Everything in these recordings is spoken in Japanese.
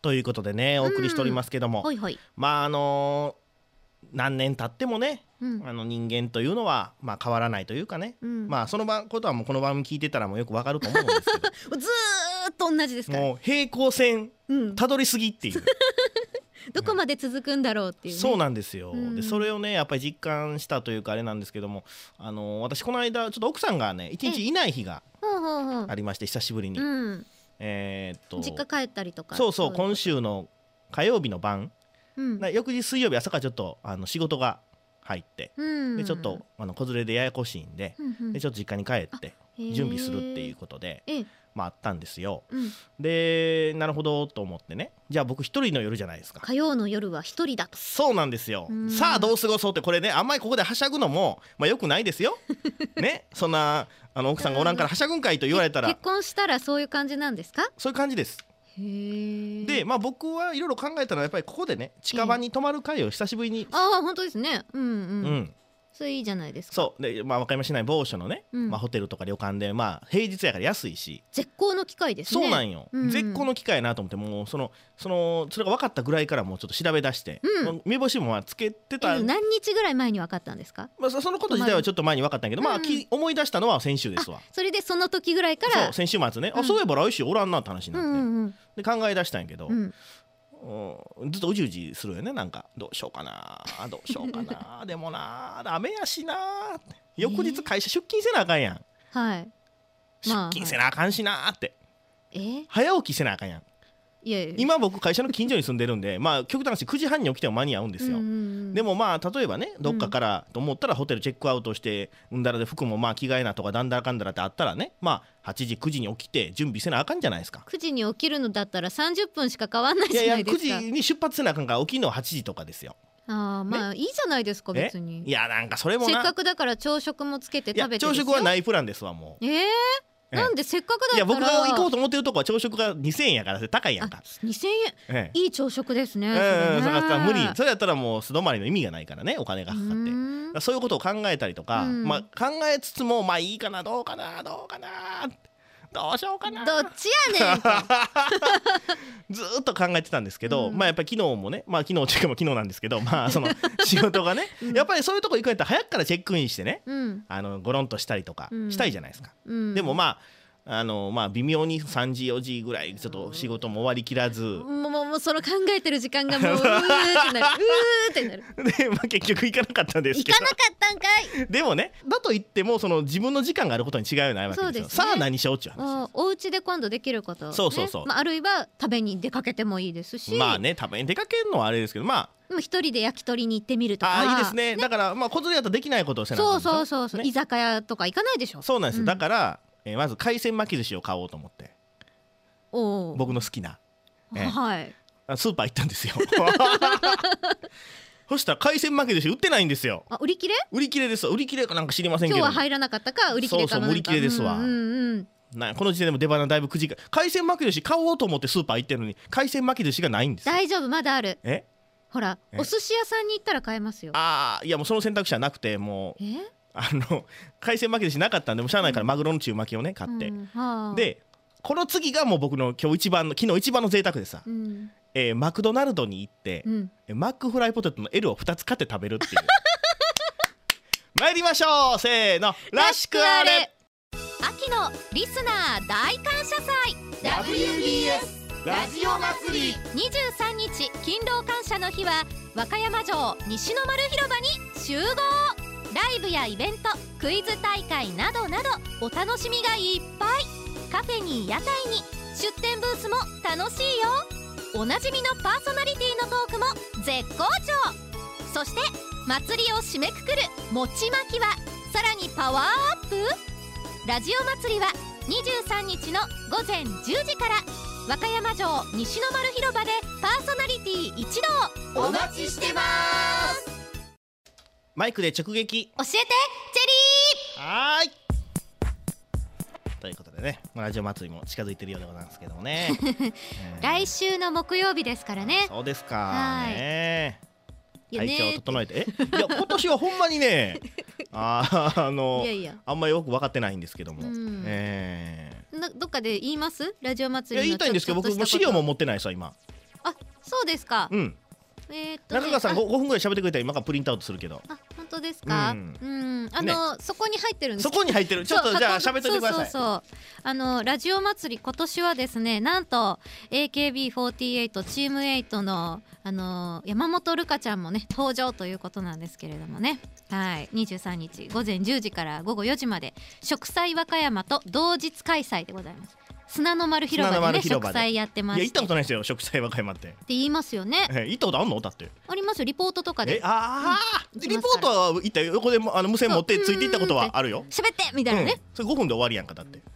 ということでねお送りしておりますけども、 はいはい。 まあ何年経ってもね、人間というのはまあ変わらないというかね、まあそのことはもうこの番組聞いてたらもうよくわかると思うんですけどずーっと同じですから。 もう平行線たどり過ぎっていう、 どこまで続くんだろうっていうね。 そうなんですよ、でそれをねやっぱり実感したというかあれなんですけども、私この間ちょっと奥さんがね1日いない日がありまして久しぶりに、 実家帰ったりとか。 そう今週の火曜日の晩、翌日水曜日朝からちょっと仕事が入って、でちょっと子連れでややこしいんで、でちょっと実家に帰って準備するっていうことで、まああったんですよ、でなるほどと思ってね、じゃあ僕一人の夜じゃないですか。 火曜の夜は一人だと。 そうなんですよ、さあどう過ごそうって、これねあんまりここではしゃぐのもまあよくないですよね、そんな奥さんがおらんからはしゃぐんかいと言われたら。 結婚したらそういう感じなんですか？ そういう感じです。でまあ僕はいろいろ考えたらやっぱりここでね近場に泊まる会を久しぶりに、 ああ本当ですね。それいいじゃないですか。 そうで、和歌山市内某所のね、ホテルとか旅館で平日やから安いし絶好の機会ですね。 そうなんよ、絶好の機会やなと思って、もうそれが分かったぐらいからもうちょっと調べ出して、目星もつけてた。 何日ぐらい前に分かったんですか？ そのこと自体はちょっと前に分かったんやけど、思い出したのは先週ですわ。 それでその時ぐらいから。 そう先週末ね、そういえば来週おらんなって話になって、で考え出したんやけど、ずっとうじうじするよね。なんかどうしようかなどうしようかなでもなダメやしな翌日会社出勤せなあかんやん。出勤せなあかんしなって、早起きせなあかんやん。今僕会社の近所に住んでるんで、極端な話9時半に起きても間に合うんですよ。でも例えばねどっかからと思ったらホテルチェックアウトしてうんだらで服も着替えなとかだんだらかんだらってあったらね、8時9時に起きて準備せなあかんじゃないですか。 9時に起きるのだったら30分しか変わんないじゃないですか。 9時に出発せなあかんから起きるのは8時とかですよ。 いいじゃないですか別に。 いやなんかそれもな、 せっかくだから朝食もつけて食べてですよ。 朝食はないプランですわもう。 なんでせっかくだったら。 僕が行こうと思ってるとこは朝食が2000円やから高いやんか。 2000円、いい朝食ですね。 だから無理、それやったらもう素泊まりの意味がないからね、お金がかかって。そういうことを考えたりとか、考えつつもいいかなどうかなどうしようかなどっちやねんずーっと考えてたんですけど、やっぱり昨日もね、昨日っていうか昨日なんですけど、その仕事がね、やっぱりそういうとこ行くんやったら早くからチェックインしてね、ゴロンとしたりとかしたいじゃないですか。でも微妙に3時4時ぐらいちょっと仕事も終わりきらず、 もうその考えてる時間がもううーってなるで、結局行かなかったんですけど。 行かなかったんかい。 でもねだと言ってもその自分の時間があることに違いはないわけですよ。さあ何しようっちゅう話。 お家で今度できること、 そう、 あるいは食べに出かけてもいいですし、 食べに出かけるのはあれですけど、 一人で焼き鳥に行ってみるとか。 いいですね。だから子連れだとできないことをせなあかんですよ。 そう、居酒屋とか行かないでしょ。 そうなんですよ。だからまず海鮮巻き寿司を買おうと思って、僕の好きなスーパー行ったんですよそしたら海鮮巻き寿司売ってないんですよ。 売り切れ？ 売り切れです。売り切れかなんか知りませんけど、 今日は入らなかったか売り切れか売り切れですわ。この時点でも出花だいぶくじか、海鮮巻き寿司買おうと思ってスーパー行ってるのに海鮮巻き寿司がないんですよ。 大丈夫、まだある。ほらお寿司屋さんに行ったら買えますよ。 いやもうその選択肢はなくて、もう海鮮巻き寿司なかったんで、もうしゃあないからマグロの中巻きをね買って、でこの次がもう僕の昨日一番の贅沢でさ、マクドナルドに行って、マックフライポテトの L を2つ買って食べるっていう参りましょう、せーの、らしくあれ。 秋のリスナー大感謝祭 WBS ラジオ祭り、 23日勤労感謝の日は和歌山城西の丸広場に集合。ライブやイベント、クイズ大会などなどお楽しみがいっぱい。カフェに屋台に出店ブースも楽しいよ。おなじみのパーソナリティのトークも絶好調。そして祭りを締めくくる餅まきはさらにパワーアップ。ラジオ祭りは23日の午前10時から和歌山城西の丸広場でパーソナリティ一同お待ちしてます。 マイクで直撃教えてチェリー。 はーいということでね、ラジオ祭りも近づいてるようでございますけどもね来週の木曜日ですからね。 そうですかね。体調を整えていや今年はほんまにねあんまりよく分かってないんですけども、 どっかで言います？ラジオ祭りの言いたいんですけど、僕も資料も持ってないさ今。 そうですか。 中川さん5分ぐらい喋ってくれたら今からプリントアウトするけど。 あ、本当ですか。そこに入ってるんです。 そこに入ってる。ちょっとじゃあ喋ってください。 そうラジオ祭り今年はですね、なんと AKB48 チーム8の山本瑠香ちゃんもね登場ということなんですけれどもね。はい、23日午前10時から午後4時まで植栽和歌山と同日開催でございます。砂の丸広場でね植栽やってまして。 いや行ったことないですよ植栽和歌山って。って言いますよね。 行ったことあんの？だってありますよ、リポートとかで。 リポートは行ったよ。横で無線持ってついていったことはあるよ。 喋ってみたいなね。 それ5分で終わりやんか。だって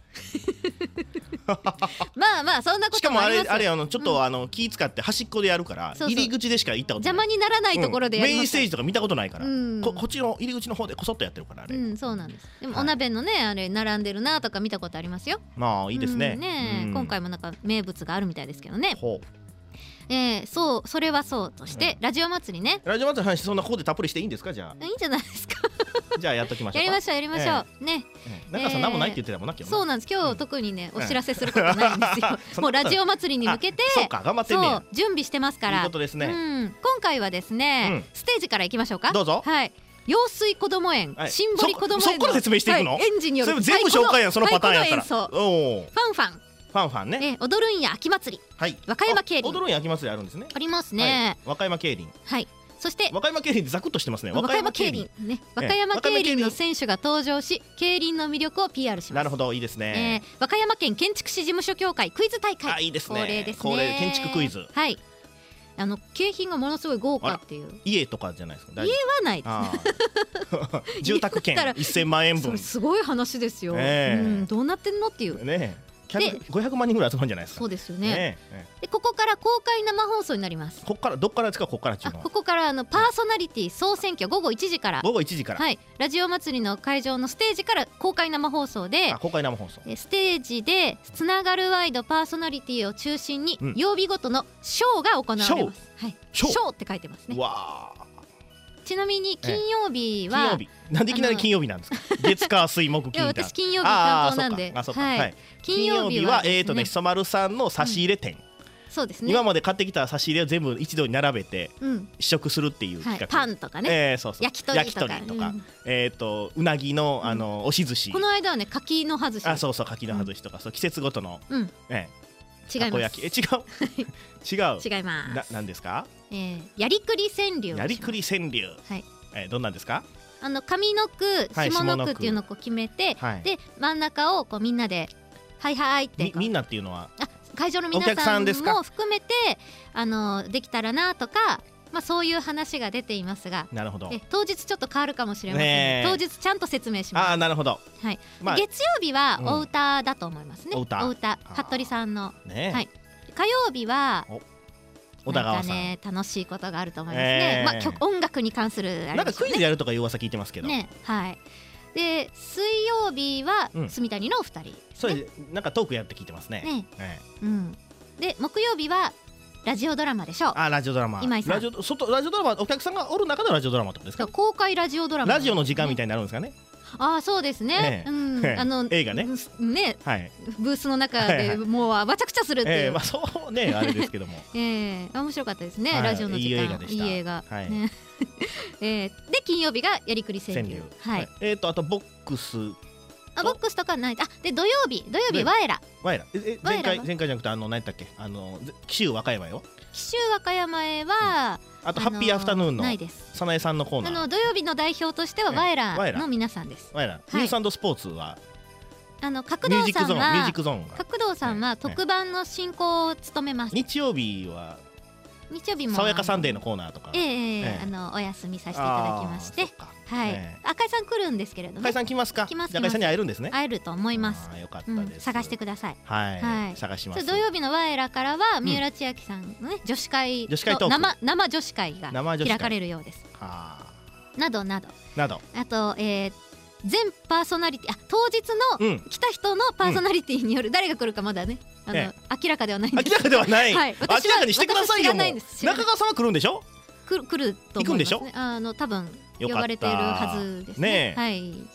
まあそんなこともありますよ。 しかもあれちょっと気使って端っこでやるから入り口でしか行ったことない。 邪魔にならないところでやります。 メインステージとか見たことないからこっちの入り口の方でこそっとやってるからあれ。 そうなんです。でもお鍋のねあれ並んでるなとか見たことありますよ。 まあいいですね。 今回もなんか名物があるみたいですけどね。それはそうとしてラジオ祭りね。 ラジオ祭りの話そんなここでたっぷりしていいんですか？じゃあいいんじゃないですか。 じゃあやっときましょう。 やりましょうね。 中さん何もないって言ってたもんな。 そうなんです。今日特にねお知らせすることないんですよ。もうラジオ祭りに向けて頑張ってんねや。 準備してますから。 いいことですね。 今回はですねステージから行きましょうか。 どうぞ。 はい。用水こども園、シンボリこども園そこから説明していくの？ エンジによる全部紹介やんそのパターンやったら。 ファンファンね。 踊るんや秋祭り。和歌山競輪。 踊るんや秋祭りあるんですね。 ありますね。 和歌山競輪。 はい。そして和歌山競輪ってザクッとしてますね。 和歌山競輪ね。和歌山競輪の選手が登場し競輪の魅力を PR します。 なるほど、いいですね。 和歌山県建築士事務所協会クイズ大会。 いいですね。 恒例ですね。 恒例建築クイズ。 はい。景品がものすごい豪華っていう。 家とかじゃないですか。 家はないです。 住宅券1000万円分。 すごい話ですよ。どうなってんのっていう。 ね。500万人ぐらい集まるんじゃないですか。 そうですよね。でここから公開生放送になります。 ここからどっからですか？ここからここからパーソナリティ総選挙午後1時から。はい。ラジオ祭りの会場のステージから公開生放送で。 公開生放送。 ステージでつながるワイドパーソナリティを中心に曜日ごとのショーが行われます。はい。ショーって書いてますね。 わあ。 ちなみに金曜日はなんでいきなり金曜日なんですか？月火水木金。 私金曜日担当なんで。 金曜日はひそまるさんの差し入れ店。 そうですね。 今まで買ってきた差し入れを全部一度に並べて試食するっていう企画。 パンとかね。焼き鳥とか。 うなぎの押し寿司。 この間はね柿の葉寿司。 そう柿の葉寿司とか季節ごとの。 違います。 違います。 何ですか？ やりくり川柳。 やりくり川柳。どんなんですか？ 上の句下の句っていうのを決めて、で真ん中をみんなではいはいってみんなっていうのは会場の皆さんも含めてできたらなとか、そういう話が出ていますが、 なるほど。 当日ちょっと変わるかもしれません。当日ちゃんと説明します。 なるほど。 はい。月曜日はお歌だと思いますね。お歌服部さんの。はい。火曜日は小田川さん楽しいことがあると思いますね。音楽に関するなんかクイズやるとかいう噂聞いてますけどね。はい。で水曜日は住谷のお二人。 それなんかトークやって聞いてますね。 で木曜日はラジオドラマでしょう。 ラジオドラマ。今井さん。ラジオドラマお客さんがおる中でラジオドラマってことですか？ 公開ラジオドラマ。 ラジオの時間みたいになるんですかね。 そうですね。 映画ね。 ブースの中でもうわちゃくちゃするっていう。 そうねあれですけども。 面白かったですねラジオの時間。いい映画。で金曜日がやりくり川柳。 あとボックス。 ボックスとかない。で土曜日ワエラ。 前回じゃなくて何やったっけ紀州和歌山よ。 紀州和歌山へはあとハッピーアフタヌーンの早苗さんのコーナー。 土曜日の代表としてはワエラの皆さんです。 ワエラニュース&スポーツは角堂さんはミュージックゾーンが角堂さんは特番の進行を務めます。 日曜日も爽やかサンデーのコーナーとかお休みさせていただきまして、赤井さん来るんですけれども。 赤井さん来ますか？赤井さんに会えるんですね。 会えると思います。 よかったです。 探してください。 探します。 土曜日のワエラからは三浦千秋さんの女子会と生女子会が開かれるようです。などなど。あと全パーソナリティ当日の来た人のパーソナリティによる誰が来るかまだね明らかではないんです。 明らかではない。明らかにしてくださいよ。中川さんは来るんでしょ？来ると思いますね。多分呼ばれているはずですね。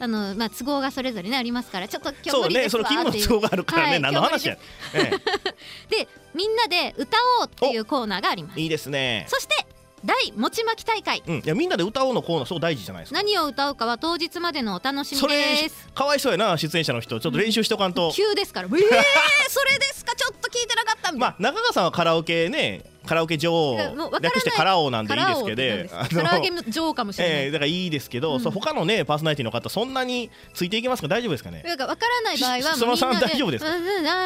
都合がそれぞれねありますから、ちょっと今日そうね、 無理ですわその勤務の都合があるからね、何の話や。 でみんなで歌おうっていうコーナーがあります。 いいですね。 そして大餅巻き大会、 いやみんなで歌おうのコーナーそう大事じゃないですか。 何を歌うかは当日までのお楽しみです。 かわいそうやな、出演者の人ちょっと練習しとかんと。 急ですからそれですか、ちょっと聞いてなかったみたいな。 まあ中川さんはカラオケね、カラオケ女王略してカラオなんでいいですけど、 カラオケ女王かもしれない、 だからいいですけど、他のねパーソナリティの方そんなについていけますか、大丈夫ですかね。 なんか分からない場合はそのさん大丈夫ですか。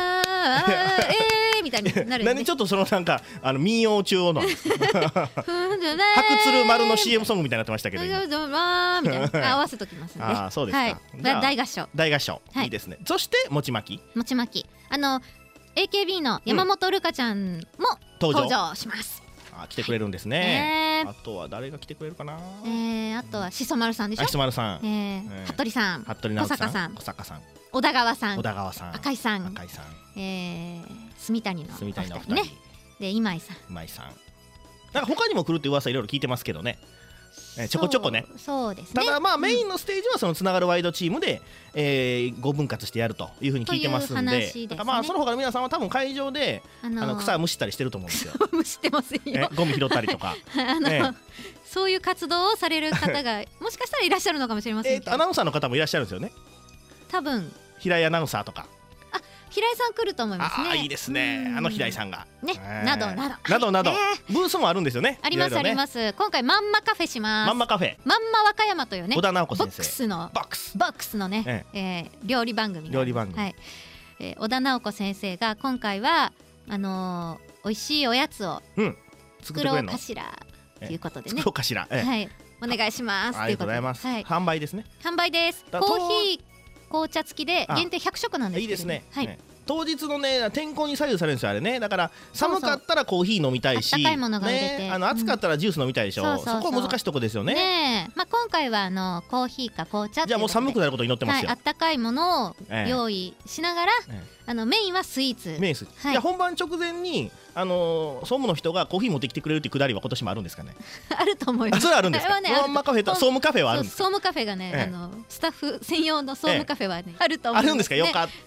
みたいになる。 何ちょっとそのなんか民謡中央の白鶴丸の CM ソングみたいになってましたけど、 みたいな合わせときますんで。 あ、そうですか。 大合唱、 大合唱いいですね。そして餅巻き、 AKB の山本瑠香ちゃんも登場します。 来てくれるんですね。あとは誰が来てくれるかな。 あとはしそ丸さんでしょ。 しそ丸さん、 服部さん、小坂さん、小田川さん、赤井さん、住谷のお二人ね。で今井さん、なんか他にも来るって噂いろいろ聞いてますけどね。ちょこちょこね。 そうですね。 ただまあメインのステージはそのつながるワイドチームで5分割してやるというふうに聞いてますんで、まあその他の皆さんは多分会場で草むしったりしてると思うんですよ。 むしってますよ。 ゴミ拾ったりとかそういう活動をされる方がもしかしたらいらっしゃるのかもしれませんけど、 アナウンサーの方もいらっしゃるんですよね。 多分平井アナウンサーとか。 平井さん来ると思いますね。 いいですね。平井さんがね、などブースもあるんですよね。 ありますあります。今回まんまカフェします。 まんまカフェ、 まんま和歌山というね、 小田直子先生、 ボックスのね料理番組、小田直子先生が今回は美味しいおやつを作ろうかしらということでね、お願いしますということで、 販売ですね。 販売です。コーヒー紅茶付きで限定100食なんですけど、いいですね。当日のね天候に左右されるんですよあれね。だから寒かったらコーヒー飲みたいし、 温かいものが売れて、 暑かったらジュース飲みたいでしょ。そこは難しいとこですよね。 まあ今回はコーヒーか紅茶、 じゃあもう寒くなることに祈ってますよ。 温かいものを用意しながら、メインはスイーツ。 じゃあ本番直前に総務の人がコーヒー持ってきてくれるっていうくだりは今年もあるんですかね。 あると思います。 それあるんですか。まんまカフェと総務カフェはあるんです。 総務カフェがね、スタッフ専用の総務カフェはねあると思います。 あるんですか。よかった。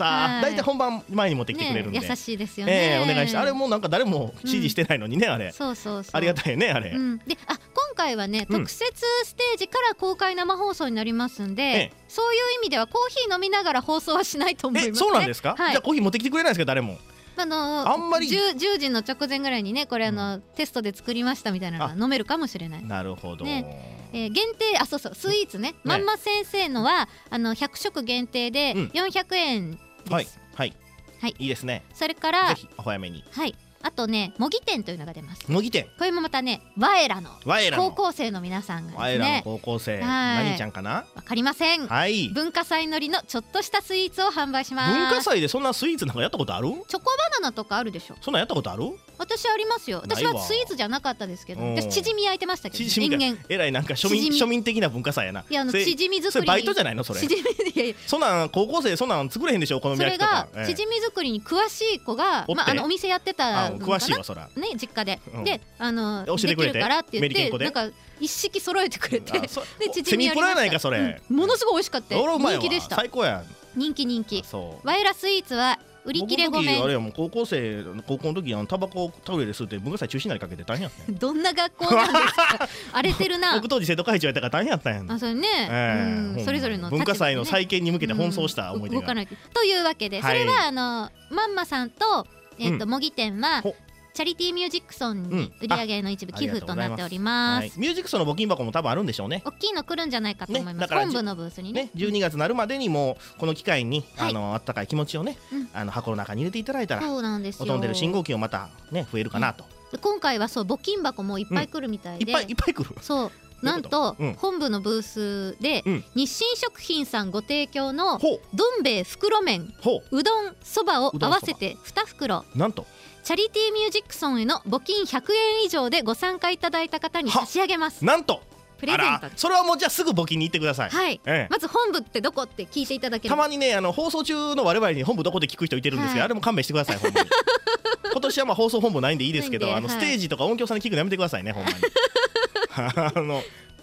大体本番前に持ってきてくれるんで優しいですよね。 お願いして。あれもなんか誰も指示してないのにね、あれ。ありがたいねあれ。で、 今回はね特設ステージから公開生放送になりますんで、そういう意味ではコーヒー飲みながら放送はしないと思いますね。 そうなんですか。じゃあコーヒー持ってきてくれないんですか誰も。 あんまり 10時の直前ぐらいにね、これテストで作りましたみたいなのが飲めるかもしれない。 なるほど。 限定スイーツね、まんま先生のは100食限定で400円です。 はい、いいですね。 それからぜひお早めに。 あとね模擬店というのが出ます。 模擬店、 これもまたねワエラの高校生の皆さんがですね、 ワエラの高校生、何ちゃんかなわかりません。文化祭のりのちょっとしたスイーツを販売します。 文化祭でそんなスイーツなんかやったことある？ チョコバナナとかあるでしょ。 そんなんやったことある？ 私ありますよ。私はスイーツじゃなかったですけど、私チヂミ焼いてましたけど、 えらいなんか庶民的な文化祭やな。 いやチヂミ作り、 それバイトじゃないのそれ。そんなん高校生そんなん作れへんでしょお好み焼きとか。 それがチヂミ作りに詳しい子がお店やってた詳しいわそらね、実家ででできるからって言ってなんか一式揃えてくれて、でチヂミやりました。セミプロやないかそれ。ものすごい美味しかった。人気でした。 最高や。 人気。ワイラスイーツは売り切れごめん。 あれもう高校の時タバコタオルですって文化祭中止になりかけて大変やったんどんな学校なんですか。荒れてるな。 僕当時生徒会長やったから大変やったんやん。 それね、それぞれの文化祭の再建に向けて奔走した思い出が。 というわけで、それはまんまさんと模擬店はチャリティーミュージックソンに売り上げの一部寄付となっております。 ミュージックソンの募金箱も多分あるんでしょうね。 大きいの来るんじゃないかと思います。本部のブースにね。 12月なるまでにもこの機会にあったかい気持ちをね箱の中に入れていただいたら、お飛んでる信号機をまだね増えるかなと。 今回はそう募金箱もいっぱい来るみたいで、 いっぱい来る。 そうなんと本部のブースで日清食品さんご提供のどん兵衛袋麺、うどんそばを合わせて2袋、 なんとチャリティーミュージックソンへの募金100円以上でご参加いただいた方に差し上げます。 なんとプレゼント。 それはもうじゃあすぐ募金に行ってください。 はい、まず本部ってどこって聞いていただける。 たまにね放送中の我々に本部どこで聞く人いてるんですけど、あれも勘弁してください。ほんまに今年はまあ放送本部ないんでいいですけど、ステージとか音響さんに聞くのやめてくださいねほんまに。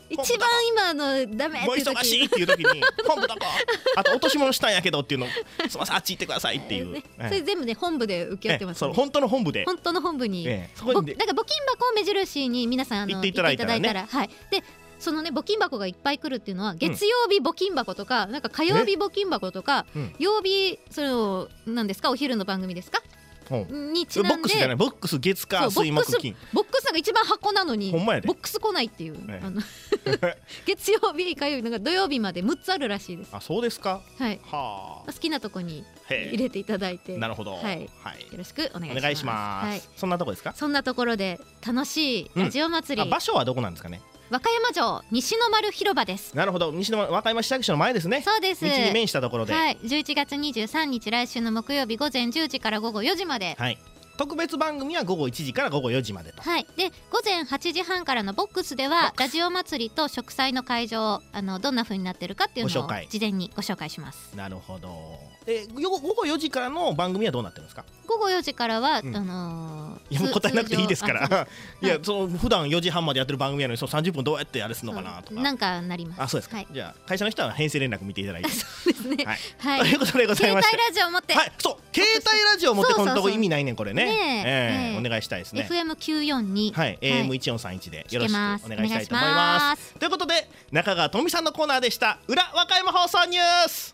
一番今ダメってもういう時忙しいっていう時に本部どこあと落とし物したんやけどっていうのすみませんあっち行ってくださいっていう、 ね、それ全部ね本部で受け合ってます、ね、 そう本当の本部で本当の本部に、 そこになんか募金箱を目印に皆さん行っていただいたらね、 はい、でそのね募金箱がいっぱい来るっていうのは月曜日募金箱とか、なんか火曜日募金箱とか、曜日その何ですかお昼の番組ですかにちなんでボックスじゃないボックス月火水木金ボックスが一番箱なのにほんまやでボックス来ないっていう、月曜日火曜日なんか土曜日まで6つあるらしいです。 あそうですか。 はいは好きなとこに入れていただいてなるほど、 はい、よろしくお願いします。はい、 そんなとこですか。 そんなところで楽しいラジオ祭り、 場所はどこなんですかね。 和歌山城西の丸広場です。 なるほど、西の丸和歌山市役所の前ですね。 そうです。 道に面したところで、 はい、11月23日来週の木曜日午前10時から午後4時まで、 はい、特別番組は午後1時から午後4時までと。 はい、で午前8時半からのボックスではラジオ祭りと植栽の会場どんな風になってるかっていうのを事前にご紹介します。 なるほど。午後4時からの番組はどうなってるんですか。 午後4時からは、 いやもう答えなくていいですからいやその普段4時半までやってる番組なのにその30分どうやってあれするのかなとかなんかなります。 あそうですか、じゃあ会社の人は編成連絡見ていただいてそうですね、 はい、ということでございまして携帯ラジオを持って、 はい、そう携帯ラジオを持ってこのとこ意味ないねんこれね。お願いしたいですね。 FM942 はい AM1431 でよろしくお願いしたいと思います。ということで中川とみさんのコーナーでした。裏和歌山放送ニュース。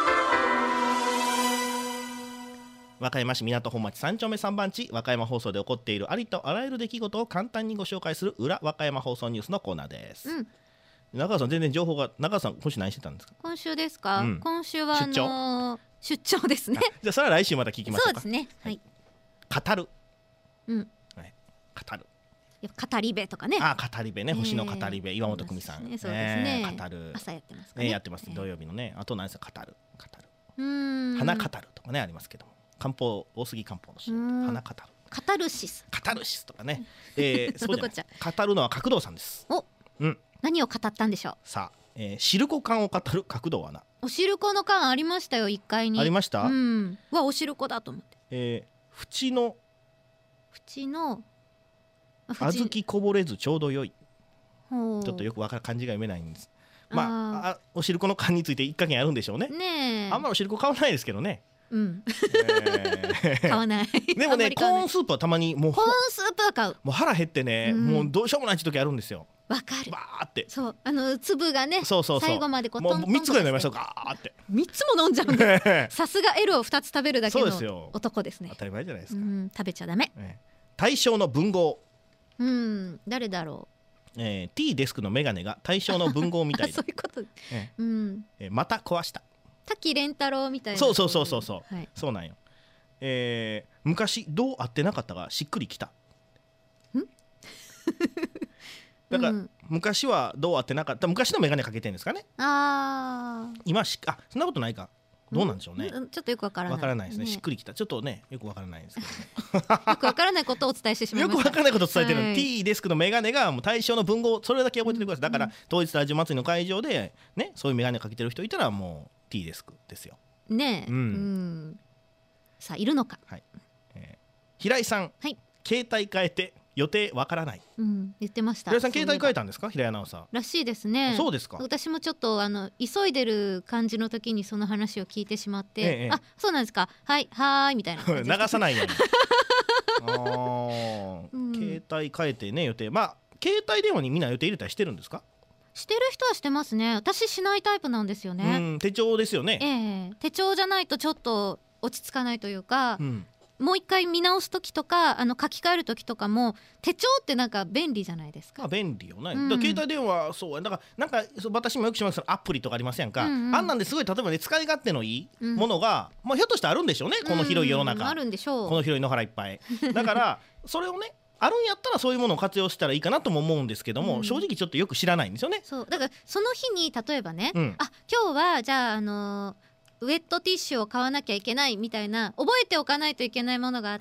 和歌山市港本町3丁目3番地和歌山放送で起こっているありとあらゆる出来事を簡単にご紹介する裏和歌山放送ニュースのコーナーです、中川さん全然情報が中川さん今週何してたんですか。 今週ですか、今週は出張ですね。 じゃあそれは来週また聞きましょうか。 そうですね、はい、 語る、 はい、 語る語り部とかね。 語り部ね、星の語り部岩本久美さん、 そうですね、 語る朝やってますかね。 やってます、土曜日のね。あと何ですか、語る花語るとかねありますけども、漢方大杉漢方の詩花語るカタルシスとかね、そうじゃない語るのは角堂さんです。 何を語ったんでしょう。 さあ、シルコ缶を語る角堂アナ。 おしるこの缶ありましたよ1階に。 ありました。 おしるこだと思って。 縁の小豆こぼれずちょうど良い。ちょっとよくわから漢字が読めないんです。おしるこの缶について一加減あるんでしょうね。あんまりおしるこ買わないですけどね。 買わない。 でもねコーンスープはたまにもうコーンスープは買う。 もう腹減ってね、もうどうしようもない時あるんですよ。 わかる。 バーって。 そう粒がね最後までこうもう3つぐらい飲みましたガーって。 3つも飲んじゃうんだ。さすが L を2つ食べるだけの男ですね。 当たり前じゃないですか。 食べちゃダメ。 大正の文豪。 誰だろう。 T デスクのメガネが大正の文豪みたいだ。 そういうこと。 また壊した。 滝蓮太郎みたいな。 そうそうなんよ。昔どう会ってなかったがしっくりきた。だから昔はどう会ってなかった、昔のメガネかけてるんですかね。今そんなことないか。どうなんでしょうね。 ちょっとよくわからないですね。しっくりきた。ちょっとねよくわからないんですけど。よくわからないことをお伝えしてしまいました。 よくわからないことを伝えてる。T デスクのメガネがもう大正の文豪、それだけ覚えててください。だから統一ラジオ祭りの会場でねそういうメガネかけてる人いたらもう T デスクですよ。 ねさあいるのか。 平井さん、携帯変えて予定わからない。 言ってました。 平井さん携帯変えたんですか。平井アナウンサーらしいですね。 そうですか。 私もちょっと急いでる感じの時にその話を聞いてしまって、そうなんですか、はいみたいな流さないように携帯変えてね予定、携帯電話にみんな予定入れたりしてるんですか。 してる人はしてますね。私しないタイプなんですよね。 手帳ですよね。 手帳じゃないとちょっと落ち着かないというか、もう一回見直す時とか書き換える時とかも手帳ってなんか便利じゃないですか。 便利よね。携帯電話そうだからなんか私もよくしますアプリとかありませんか。あんなんですごい例えばね使い勝手のいいものがひょっとしてあるんでしょうね。この広い世の中あるんでしょう。 この広い野原いっぱいだからそれをねあるんやったらそういうものを活用したらいいかなとも思うんですけども、正直ちょっとよく知らないんですよね。 そうだからその日に例えばね、今日はじゃあウェットティッシュを買わなきゃいけないみたいな覚えておかないといけないものがあって、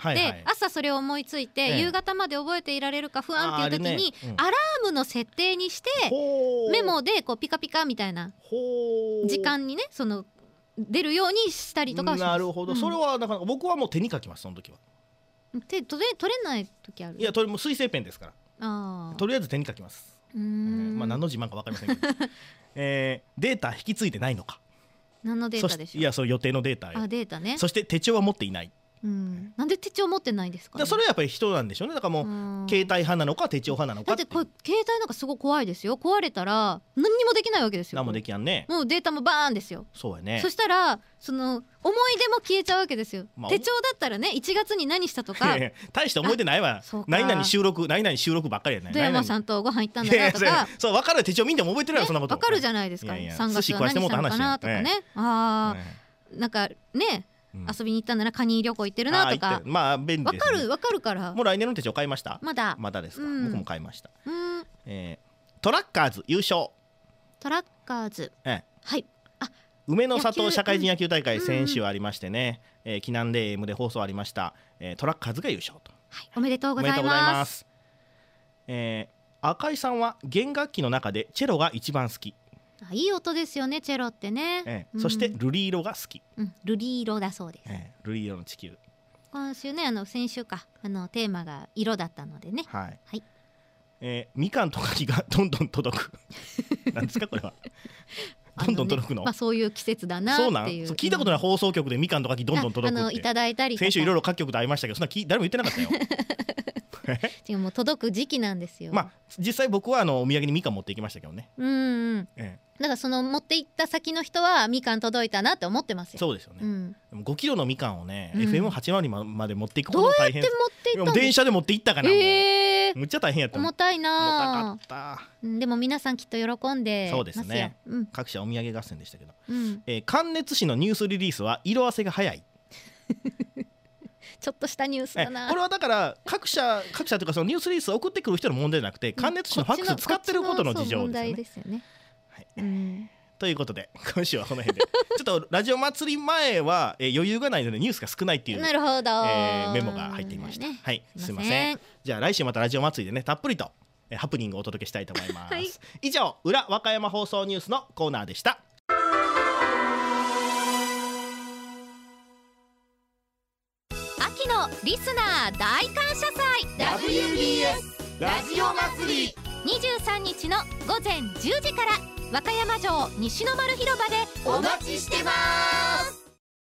朝それを思いついて、夕方まで覚えていられるか不安っていう時にアラームの設定にしてメモでこうピカピカみたいな時間にね出るようにしたりとかはします。 なるほど、それはだから僕はもう手に書きます。その時は手取れない時ある。 いやもう水性ペンですからとりあえず手に書きます。 まあ何の自慢か分かりませんけどデータ引き継いでないのか。 何のデータでしょう。 いや、その予定のデータ。 データね。 そして手帳は持っていない。 なんで手帳持ってないんですかね。 それはやっぱり人なんでしょうね。だからもう携帯派なのか手帳派なのか。 だってこれ携帯なんかすごい怖いですよ。壊れたら何にもできないわけですよ。 何もできやんね。 もうデータもバーンですよ。 そうやね。 そしたらその思い出も消えちゃうわけですよ。手帳だったらね、1月に何したとか大して思い出ないわ。何々収録ばっかりやね。 富山さんとご飯行ったんだなとか。 そう分かる。手帳見ても覚えてるやろ、そんなこと。 分かるじゃないですか。3月は何したのかなとかね。なんかね、遊びに行ったんならカニ旅行行ってるなとか。 まあ便利ですね。 分かるから。 もう来年の手帳買いました。 まだですか。僕も買いました。トラッカーズ優勝。 トラッカーズ、はい。 梅の里社会人野球大会先週ありましてね、避難で AM で放送ありました。トラッカーズが優勝と。 おめでとうございます。 赤井さんは弦楽器の中でチェロが一番好き。 いい音ですよね、チェロってね。 そしてルリ色が好き。 ルリ色だそうです。 ルリ色の地球。 今週ね、先週かテーマが色だったのでね。 はい。みかんと柿がどんどん届く。なんですかこれは。どんどん届くの。 そういう季節だなっていう。 そうなん。聞いたことない放送局でみかんと柿どんどん届くって。 いただいたり。 先週いろいろ各局で会いましたけど、そんな誰も言ってなかったよ。 違う、もう届く時期なんですよ。 まあ実際僕はお土産にみかん持って行きましたけどね。 だからその持って行った先の人はみかん届いたなって思ってますよ。 そうですよね。5キロのみかんをね FM802 まで持っていくことも大変。 どうやって持って行ったの？ 電車で持って行ったかな。むっちゃ大変やった。 重たいな。 重たかった。でも皆さんきっと喜んでますよ。 そうですね。各社お土産合戦でしたけど。関熱紙のニュースリリースは色あせが早い。 ちょっとしたニュースだな。 これはだから各社というかそのニュースリリースを送ってくる人の問題じゃなくて、関熱紙のファックス使ってることの事情ですよね。ということで今週はこの辺でちょっとラジオ祭り前は余裕がないのでニュースが少ないっていうメモが入っていました。はい、すいません。じゃあ来週またラジオ祭りでねたっぷりとハプニングをお届けしたいと思います。以上、裏和歌山放送ニュースのコーナーでした。 秋のリスナー大感謝祭 WBS ラジオ祭り 23日の午前10時から和歌山城西の丸広場でお待ちしてます。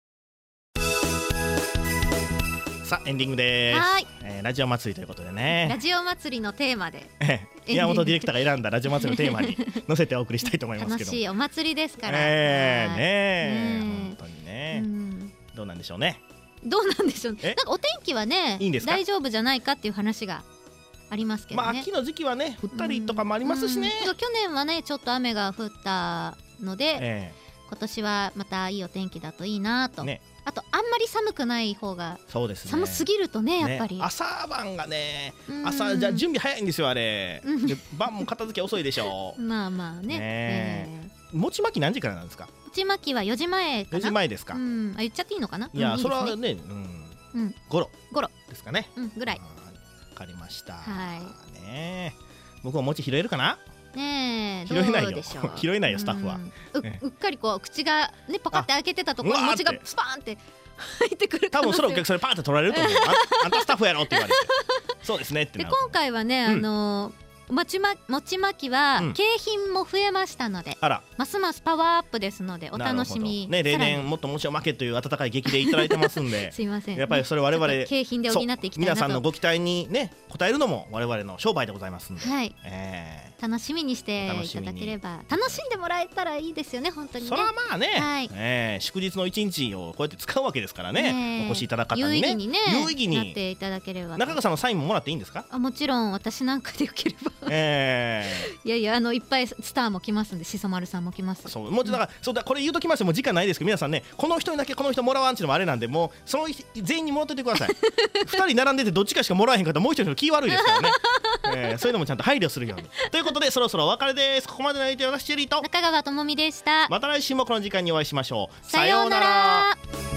さあエンディングです。ラジオ祭りということでね、 ラジオ祭りのテーマで山本ディレクターが選んだラジオ祭りのテーマに載せてお送りしたいと思いますけど、 楽しいお祭りですから本当にね、どうなんでしょうね。 どうなんでしょう。なんかお天気はねいいんですか、 大丈夫じゃなっていう話がありますけどね。 まあ秋の時期はね降ったりとかもありますしね。 去年はねちょっと雨が降ったので、今年はまたいいお天気だといいなと。あとあんまり寒くない方が。そうですね。寒すぎるとねやっぱり。 朝晩がね、朝じゃ準備早いんですよあれ。晩も片付け遅いでしょ。 まあまあね。 餅巻き何時からなんですか。 餅巻きは4時前かな。 4時前ですか。 言っちゃっていいのかな。 いやそれはね、ゴロですかね。 ぐらい。 わかりました。 はい。 僕は餅拾えるかな。 ねえ、 拾えないよ。拾えないよスタッフは。 うっかりこう口がねパカって開けてたところ餅がスパーンって入ってくる。 多分それお客さんにパーって取られると思う。あんたスタッフやろって言われて。そうですねって。 で今回はね餅巻きは景品も増えましたので、ますますパワーアップですのでお楽しみ。 ね、例年もっと餅を巻けという温かい激励いただいてますんですいません。 やっぱりそれ我々 景品で補っていきたいなと。 皆さんのご期待にね応えるのも我々の商売でございますので、 楽しみにしていただければ、楽しんでもらえたらいいですよね本当にね。 それはまあね、祝日の一日をこうやって使うわけですからね、お越しいただく方にね有意義になっていただければ。 中川さんのサインももらっていいんですか。 もちろん私なんかでよければ。いやいやいっぱいスターも来ますんで、しそ丸さんも来ます。 そうもうだからそうだこれ言うときますよ。もう時間ないですけど皆さんね、この人にだけこの人もらわんっていうのもあれなんで、もうその全員にもらっといてください。2人並んでてどっちかしかもらえへんかったらもう一人の気悪いですからね。そういうのもちゃんと配慮するように。ということでそろそろお別れです。ここまでの相手は私チェリーと中川智美でした。 また来週もこの時間にお会いしましょう。 さようなら。